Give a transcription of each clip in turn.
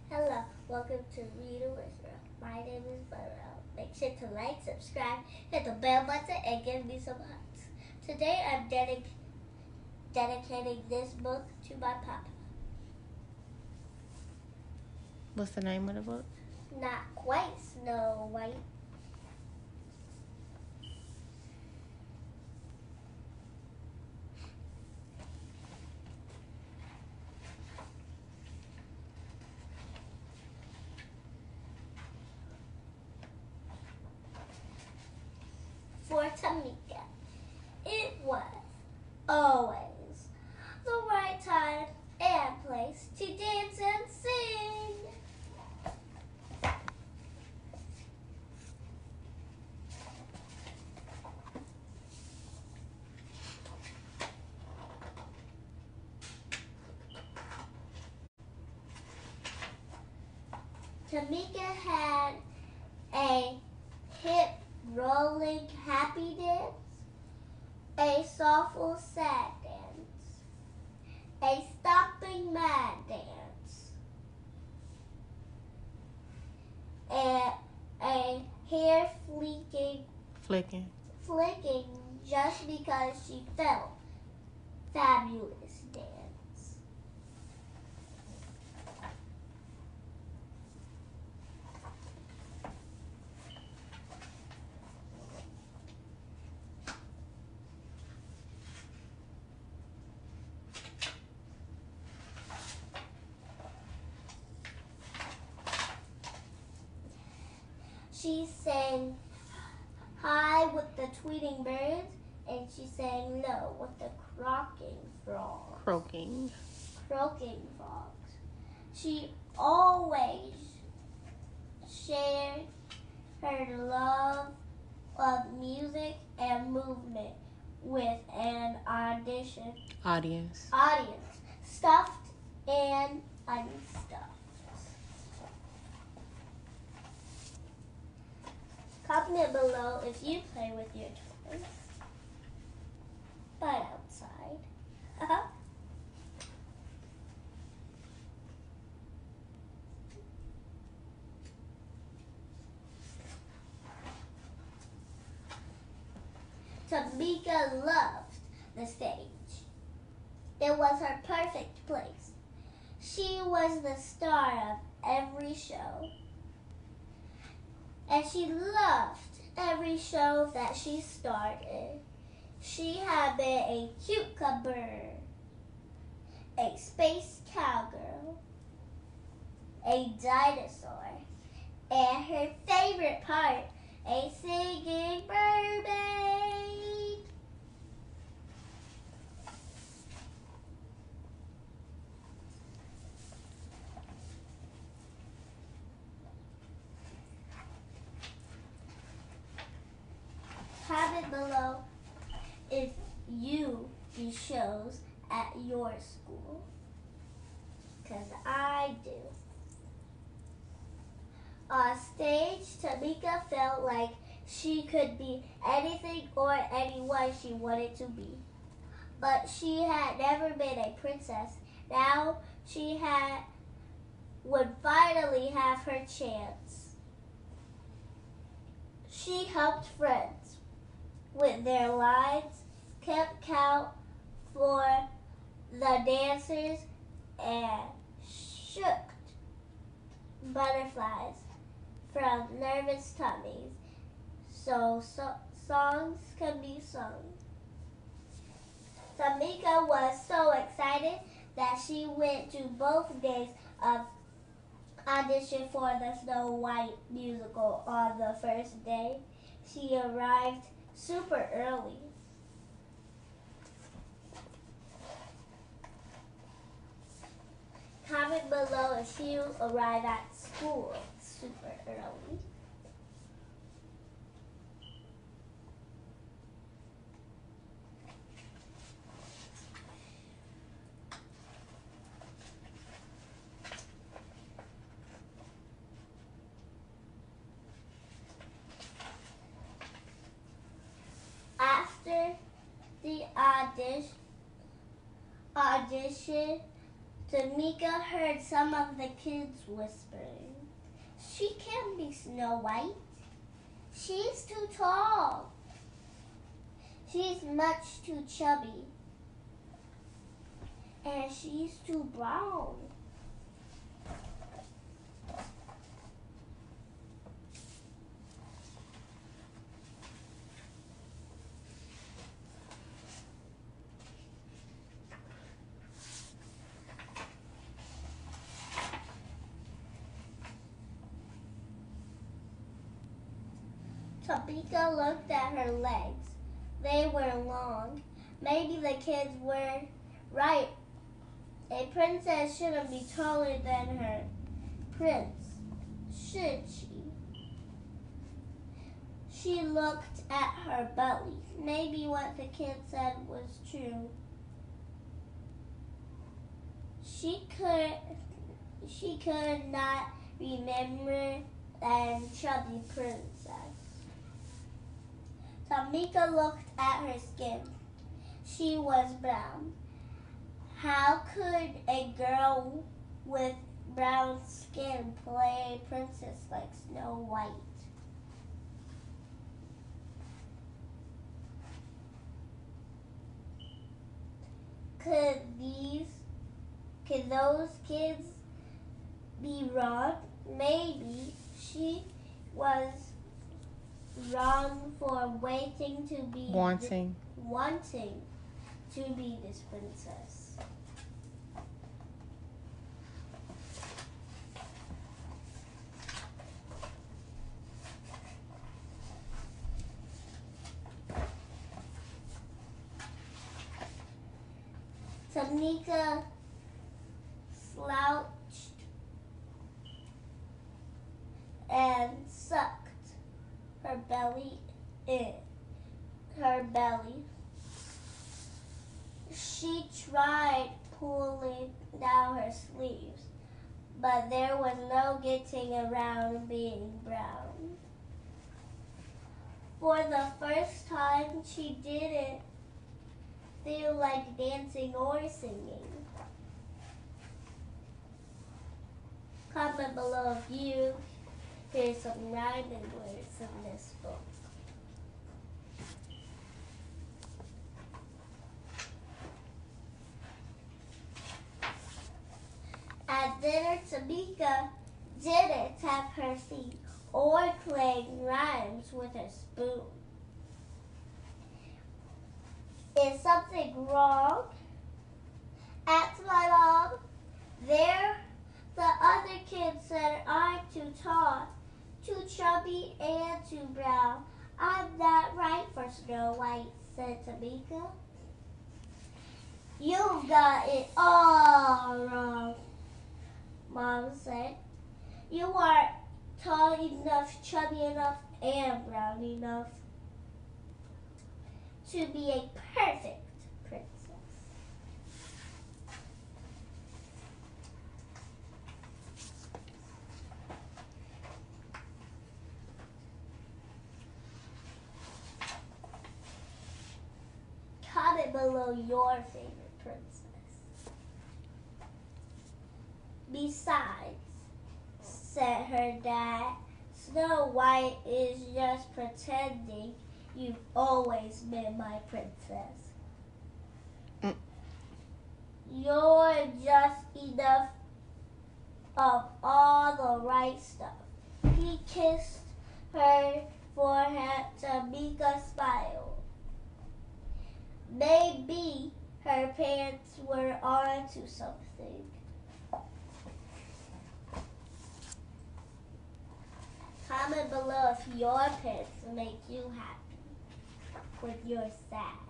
Hello, welcome to Read with Israel. My name is Burrell. Make sure to like, subscribe, hit the bell button, and give me some hearts. Today I'm dedicating this book to my papa. What's the name of the book? Not quite Snow White. For Tamika, it was always the right time and place to dance and sing. Tamika had a hip rolling happy dance, a soulful sad dance, a stomping mad dance, and a hair flicking just because she felt fabulous dance. She sang high with the tweeting birds, and she sang low with the croaking frogs. Croaking frogs. She always shared her love of music and movement with an audience. Stuffed and unstuffed. Comment below if you play with your toys, but outside. Tamika loved the stage. It was her perfect place. She was the star of every show. And she loved every show that she starred in. She had been a cucumber, a space cowgirl, a dinosaur, and her favorite part, a singing mermaid. Comment below if you do shows at your school, because I do. On stage, Tamika felt like she could be anything or anyone she wanted to be. But she had never been a princess. Now she would finally have her chance. She helped friends with their lines, kept count for the dancers, and shook butterflies from nervous tummies so songs can be sung. Tamika was so excited that she went to both days of audition for the Snow White musical. On the first day, she arrived super early. Comment below if you arrive at school super early. After the audition, Tamika heard some of the kids whispering. She can't be Snow White. She's too tall. She's much too chubby. And she's too brown. Tamika looked at her legs. They were long. Maybe the kids were right. A princess shouldn't be taller than her prince, should she? She looked at her belly. Maybe what the kid said was true. She could not remember that chubby princess. Tamika looked at her skin. She was brown. How could a girl with brown skin play a princess like Snow White? Could those kids be wrong? Maybe she was wrong for wanting to be this princess. Tamika slouched and sucked her belly in. She tried pulling down her sleeves, but there was no getting around being brown. For the first time, she didn't feel like dancing or singing. Comment below if you hear some rhyming words in this book. At dinner, Tamika didn't tap her feet or claim rhymes with her spoon. Is something wrong? Asked my mom. The other kids said I'm too tall, too chubby, and too brown. I'm not right for Snow White, said Tamika. You've got it all wrong, Mom said. You aren't tall enough, chubby enough, and brown enough to be a perfect princess. Comment below your favorite princess. Besides, said her dad, Snow White is just pretending you've always been my princess. You're just enough of all the right stuff. He kissed her forehead. Tamika smiled. Maybe her parents were onto something. Comment below if your parents make you happy when you're sad.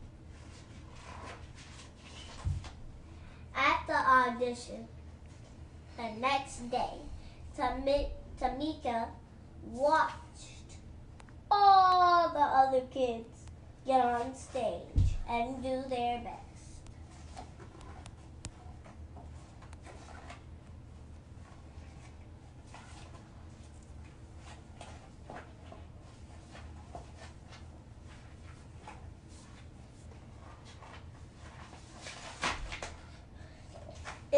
At the audition, the next day, Tamika watched all the other kids get on stage and do their best.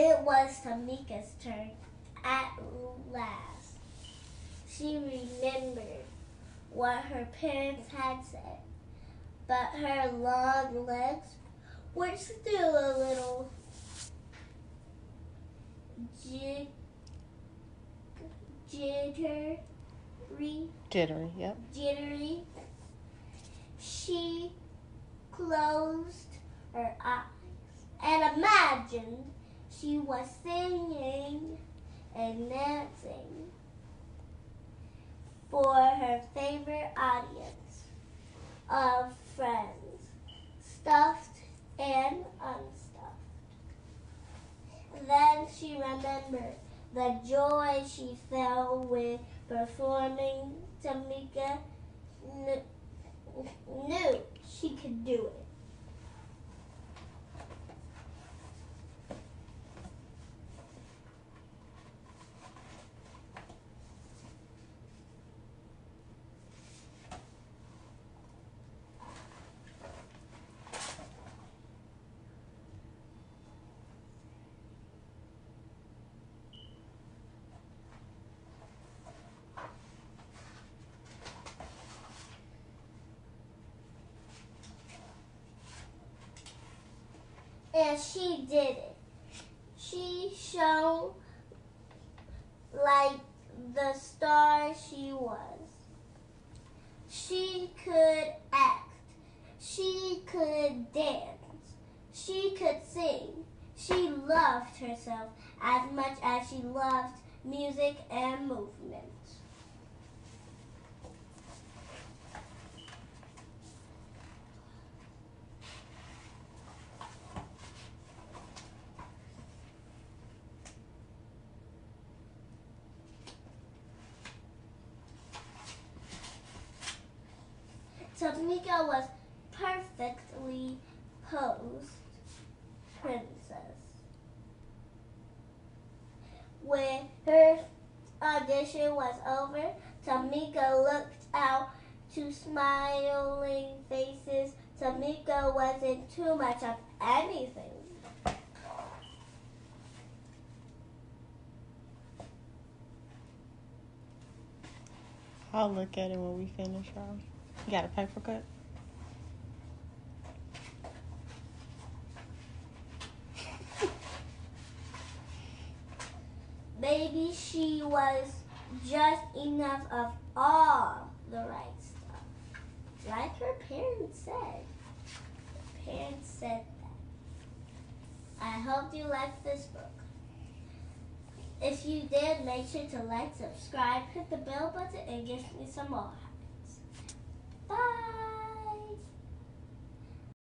It was Tamika's turn at last. She remembered what her parents had said, but her long legs were still a little jittery. She closed her eyes and imagined she was singing and dancing for her favorite audience of friends, stuffed and unstuffed. Then she remembered the joy she felt with performing. Tamika knew she could do it. And she did it. She shone like the star she was. She could act. She could dance. She could sing. She loved herself as much as she loved music and movement. Tamika was perfectly posed princess. When her audition was over, Tamika looked out to smiling faces. Tamika wasn't too much of anything. I'll look at it when we finish, y'all. You got a paper cut? Maybe she was just enough of all the right stuff. Like her parents said. Her parents said that. I hope you liked this book. If you did, make sure to like, subscribe, hit the bell button, and give me some more habits. Bye.